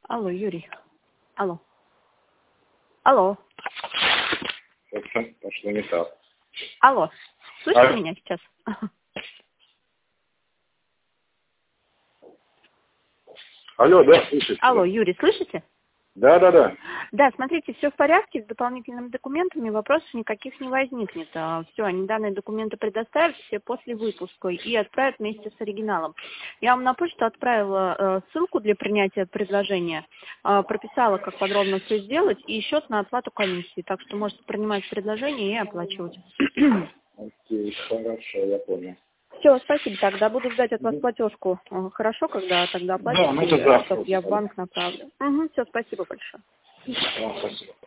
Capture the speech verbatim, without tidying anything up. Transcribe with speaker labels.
Speaker 1: Алло, Юрий. Алло. Алло.
Speaker 2: Это пошло не так.
Speaker 1: Алло. Слышите
Speaker 2: А...
Speaker 1: меня сейчас?
Speaker 2: Алло, да, слышите.
Speaker 1: Алло, Юрий, слышите?
Speaker 2: Да, да, да.
Speaker 1: Да, смотрите, все в порядке, с дополнительными документами вопросов никаких не возникнет. Все, они данные документы предоставят все после выпуска и отправят вместе с оригиналом. Я вам на почту отправила э, ссылку для принятия предложения, э, прописала, как подробно все сделать, и счет на оплату комиссии. Так что можете принимать предложение и оплачивать.
Speaker 2: Окей, хорошо, я понял.
Speaker 1: Все, спасибо. Тогда буду ждать от вас платежку. Э, Хорошо, когда тогда
Speaker 2: Да, ну это
Speaker 1: оплатите,
Speaker 2: завтра.
Speaker 1: чтобы я в банк направлю. Угу, все, спасибо большое.
Speaker 2: Да, спасибо.